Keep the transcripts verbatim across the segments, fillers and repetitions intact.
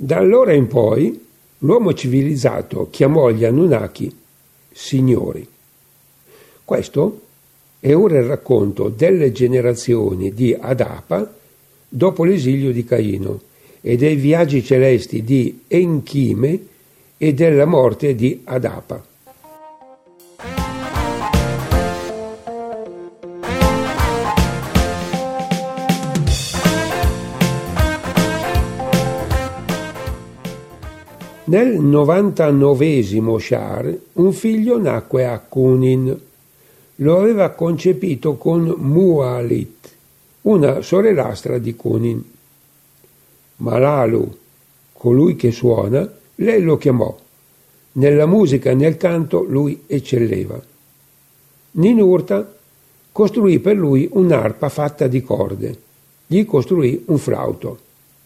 Da allora in poi l'uomo civilizzato chiamò gli Anunnaki signori. Questo è ora il racconto delle generazioni di Adapa dopo l'esilio di Caino e dei viaggi celesti di Enchime e della morte di Adapa. Nel novantanovesimo Shar un figlio nacque a Cunin. Lo aveva concepito con Mualit, una sorellastra di Cunin. Malalu, colui che suona, lei lo chiamò. Nella musica e nel canto lui eccelleva. Ninurta costruì per lui un'arpa fatta di corde. Gli costruì un flauto.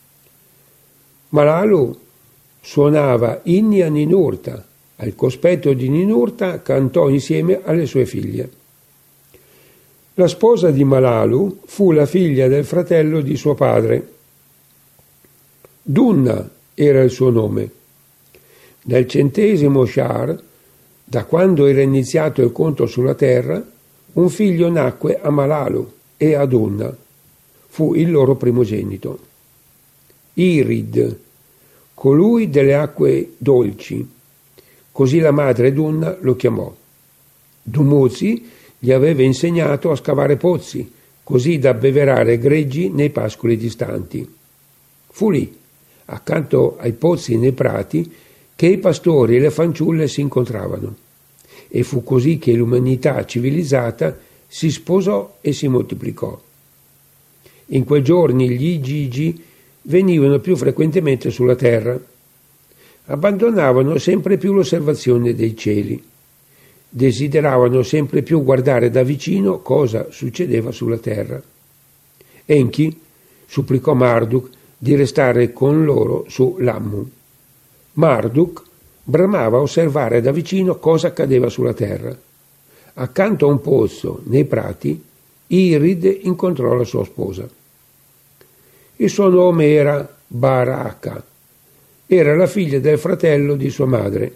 Malalu suonava inni a Ninurta. Al cospetto di Ninurta cantò insieme alle sue figlie. La sposa di Malalu fu la figlia del fratello di suo padre. Dunna era il suo nome. Nel centesimo Shar, da quando era iniziato il conto sulla terra, un figlio nacque a Malalu e a Dunna. Fu il loro primogenito. Irid, colui delle acque dolci. Così la madre Dunna lo chiamò. Dumuzi gli aveva insegnato a scavare pozzi, così da abbeverare greggi nei pascoli distanti. Fu lì, accanto ai pozzi e nei prati, che i pastori e le fanciulle si incontravano. E fu così che l'umanità civilizzata si sposò e si moltiplicò. In quei giorni gli Gigi venivano più frequentemente sulla terra. Abbandonavano sempre più l'osservazione dei cieli. Desideravano sempre più guardare da vicino cosa succedeva sulla terra. Enki supplicò Marduk di restare con loro su Lammu. Marduk bramava a osservare da vicino cosa accadeva sulla terra. Accanto a un pozzo, nei prati, Irid incontrò la sua sposa. Il suo nome era Baraka. Era la figlia del fratello di sua madre.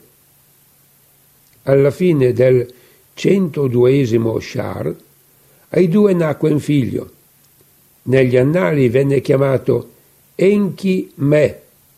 Alla fine del centoduesimo Shar, ai due nacque un figlio. Negli annali venne chiamato Enki Me.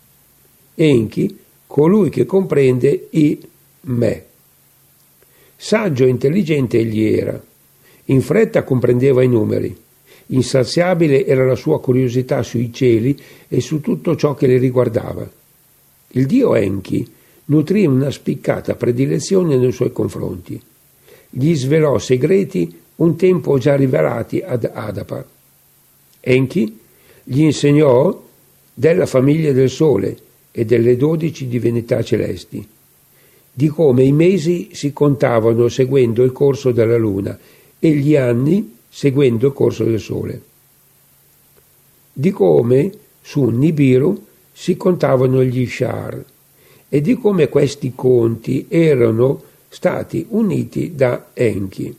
Enki, colui che comprende i Me. Saggio e intelligente egli era. In fretta comprendeva i numeri. Insaziabile era la sua curiosità sui cieli e su tutto ciò che le riguardava. Il dio Enki nutrì una spiccata predilezione nei suoi confronti. Gli svelò segreti un tempo già rivelati ad Adapa. Enki gli insegnò della famiglia del Sole e delle dodici divinità celesti, di come i mesi si contavano seguendo il corso della Luna e gli anni seguendo il corso del Sole, di come su Nibiru si contavano gli Shar e di come questi conti erano stati uniti da Enki,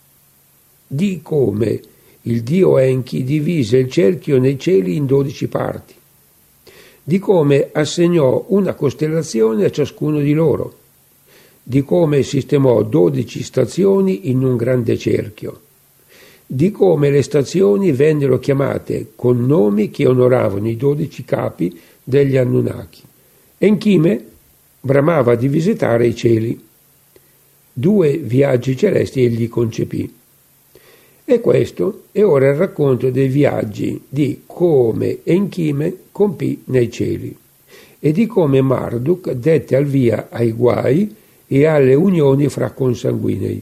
di come il dio Enki divise il cerchio nei cieli in dodici parti, di come assegnò una costellazione a ciascuno di loro, di come sistemò dodici stazioni in un grande cerchio, di come le stazioni vennero chiamate con nomi che onoravano i dodici capi degli Anunnaki. Enchime bramava di visitare i cieli. Due viaggi celesti egli concepì. E questo è ora il racconto dei viaggi di come Enchime compì nei cieli e di come Marduk dette al via ai guai e alle unioni fra consanguinei.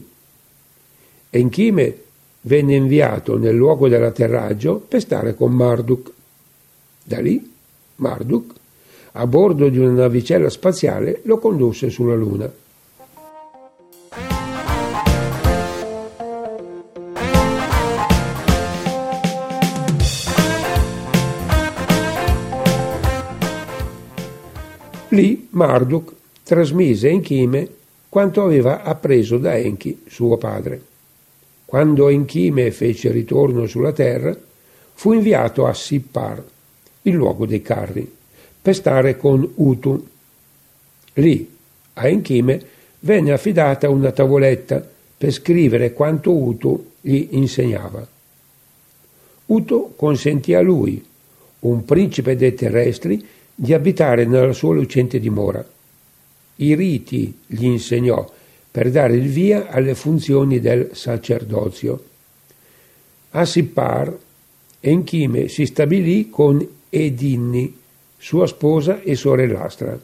Enchime venne inviato nel luogo dell'atterraggio per stare con Marduk. Da lì Marduk, a bordo di una navicella spaziale, lo condusse sulla Luna. Lì Marduk trasmise a Enchime quanto aveva appreso da Enki, suo padre. Quando Enchime fece ritorno sulla terra, fu inviato a Sippar, il luogo dei carri, per stare con Utu. Lì, a Enchime, venne affidata una tavoletta per scrivere quanto Utu gli insegnava. Utu consentì a lui, un principe dei terrestri, di abitare nella sua lucente dimora. I riti gli insegnò per dare il via alle funzioni del sacerdozio. A Sippar, Enchime si stabilì con Edinni, sua sposa e sorellastra.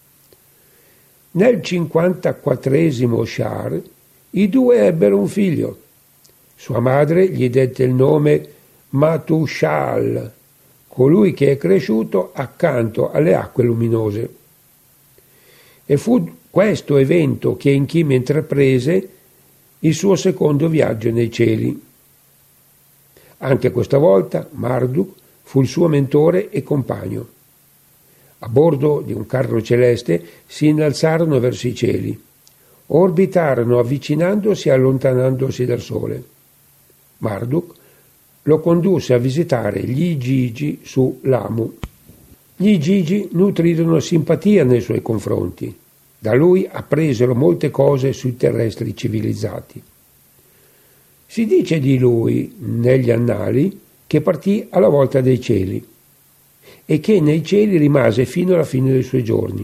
Nel cinquantaquattresimo Shar i due ebbero un figlio. Sua madre gli dette il nome Matushal, colui che è cresciuto accanto alle acque luminose. E fu questo evento che Enchime intraprese il suo secondo viaggio nei cieli. Anche questa volta Marduk fu il suo mentore e compagno. A bordo di un carro celeste si innalzarono verso i cieli. Orbitarono avvicinandosi e allontanandosi dal sole. Marduk lo condusse a visitare gli Gigi su Lamu. Gli Gigi nutrirono simpatia nei suoi confronti. Da lui appresero molte cose sui terrestri civilizzati. Si dice di lui, negli annali, che partì alla volta dei cieli e che nei cieli rimase fino alla fine dei suoi giorni.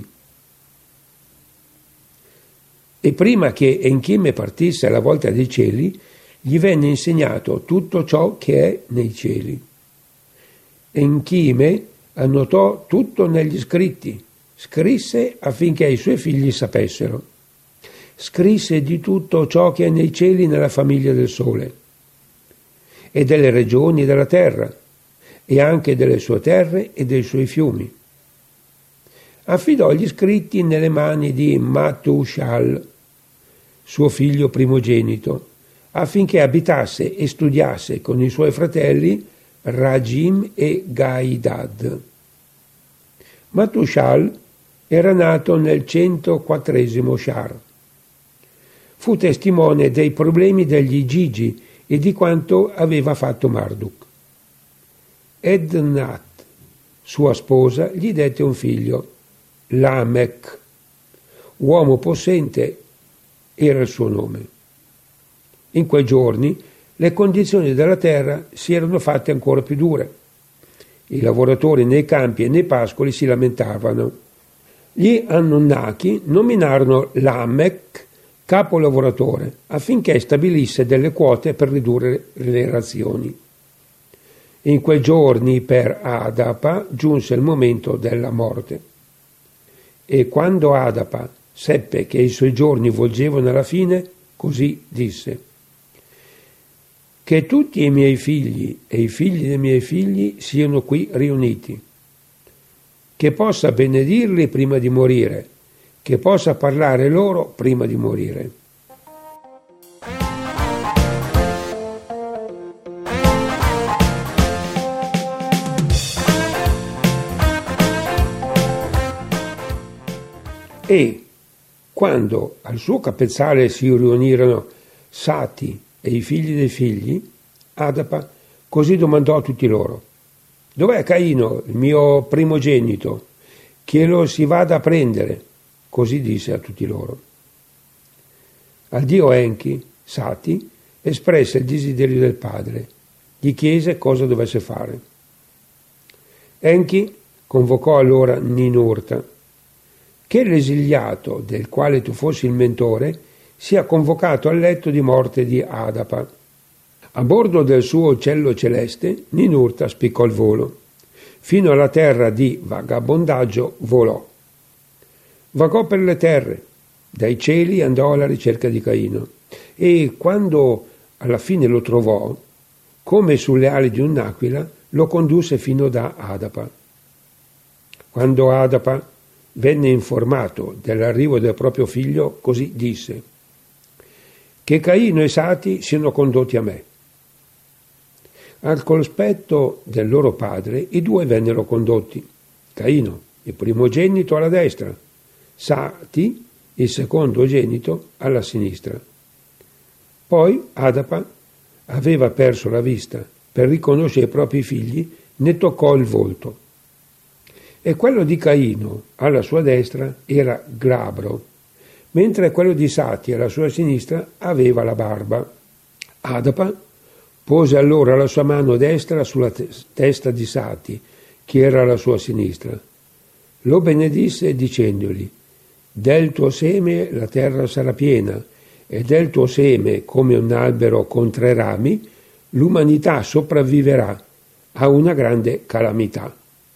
E prima che Enchime partisse alla volta dei cieli, gli venne insegnato tutto ciò che è nei cieli. Enchime annotò tutto negli scritti, scrisse affinché i suoi figli sapessero. Scrisse di tutto ciò che è nei cieli nella famiglia del sole, e delle regioni della terra, e anche delle sue terre e dei suoi fiumi. Affidò gli scritti nelle mani di Matushal, suo figlio primogenito, affinché abitasse e studiasse con i suoi fratelli Rajim e Gaidad. Matushal era nato nel centoquattresimo Shar. Fu testimone dei problemi degli Gigi e di quanto aveva fatto Marduk. Ednat, sua sposa, gli dette un figlio, Lamech. Uomo possente era il suo nome. In quei giorni le condizioni della terra si erano fatte ancora più dure. I lavoratori nei campi e nei pascoli si lamentavano. Gli Anunnaki nominarono Lamech capolavoratore affinché stabilisse delle quote per ridurre le razioni. In quei giorni per Adapa giunse il momento della morte. E quando Adapa seppe che i suoi giorni volgevano alla fine, così disse: che tutti i miei figli e i figli dei miei figli siano qui riuniti, che possa benedirli prima di morire, che possa parlare loro prima di morire. E quando al suo capezzale si riunirono Sati e i figli dei figli, Adapa così domandò a tutti loro: dov'è Caino, il mio primogenito? Che lo si vada a prendere. Così disse a tutti loro. Al dio Enki, Sati espresse il desiderio del padre, gli chiese cosa dovesse fare. Enki convocò allora Ninurta: che l'esiliato del quale tu fossi il mentore sia convocato al letto di morte di Adapa. A bordo del suo uccello celeste, Ninurta spiccò il volo. Fino alla terra di vagabondaggio volò. Vagò per le terre, dai cieli andò alla ricerca di Caino, e quando alla fine lo trovò, come sulle ali di un'aquila, lo condusse fino da Adapa. Quando Adapa venne informato dell'arrivo del proprio figlio, così disse: che Caino e Sati siano condotti a me. Al cospetto del loro padre i due vennero condotti, Caino, il primogenito, alla destra, Sati, il secondogenito, alla sinistra. Poi Adapa aveva perso la vista, per riconoscere i propri figli ne toccò il volto. e quello di Caino alla sua destra era glabro, mentre quello di Sati alla sua sinistra aveva la barba. Adapa pose allora la sua mano destra sulla te- testa di Sati, che era alla sua sinistra. Lo benedisse dicendogli: del tuo seme la terra sarà piena, e del tuo seme, come un albero con tre rami, l'umanità sopravviverà a una grande calamità.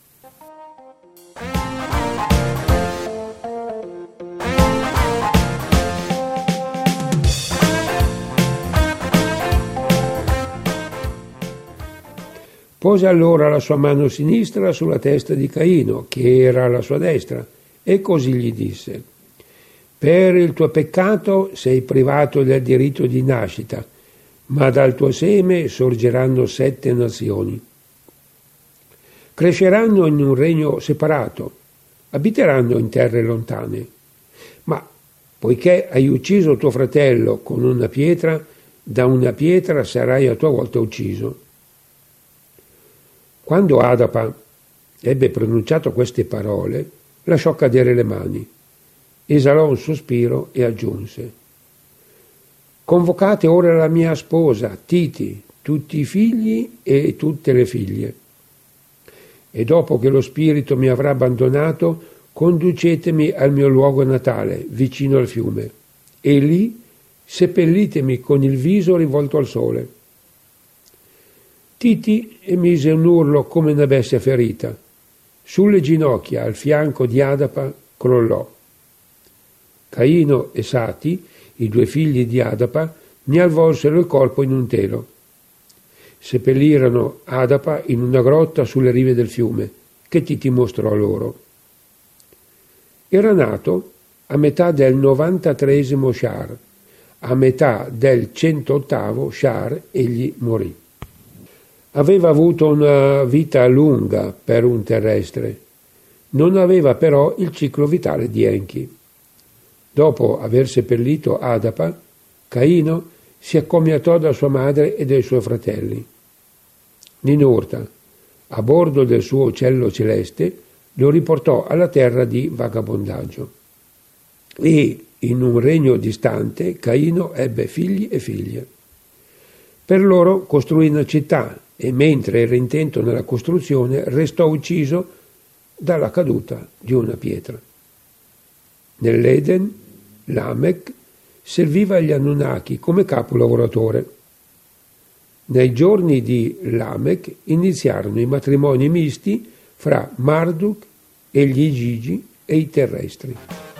Pose allora la sua mano sinistra sulla testa di Caino, che era alla sua destra, e così gli disse: per il tuo peccato sei privato del diritto di nascita, ma dal tuo seme sorgeranno sette nazioni. Cresceranno in un regno separato, abiteranno in terre lontane. Ma poiché hai ucciso tuo fratello con una pietra, da una pietra sarai a tua volta ucciso. Quando Adapa ebbe pronunciato queste parole, lasciò cadere le mani, esalò un sospiro e aggiunse: convocate ora la mia sposa, Titi, tutti i figli e tutte le figlie. E dopo che lo spirito mi avrà abbandonato, conducetemi al mio luogo natale, vicino al fiume, e lì seppellitemi con il viso rivolto al sole. Titi emise un urlo come una bestia ferita. Sulle ginocchia, al fianco di Adapa, crollò. Caino e Sati, i due figli di Adapa, ne avvolsero il corpo in un telo. Seppellirono Adapa in una grotta sulle rive del fiume, che Titi mostrò loro. Era nato a metà del novantatreesimo Shar. A metà del centottavo Shar egli morì. Aveva avuto una vita lunga per un terrestre, non aveva però il ciclo vitale di Enki. Dopo aver seppellito Adapa, Caino si accomiatò da sua madre e dai suoi fratelli. Ninurta, a bordo del suo uccello celeste, lo riportò alla terra di vagabondaggio. E in un regno distante Caino ebbe figli e figlie. Per loro costruì una città e mentre era intento nella costruzione restò ucciso dalla caduta di una pietra. Nell'Eden, Lamech serviva gli Anunnaki come capolavoratore. Nei giorni di Lamech iniziarono i matrimoni misti fra Marduk e gli Igigi e i terrestri.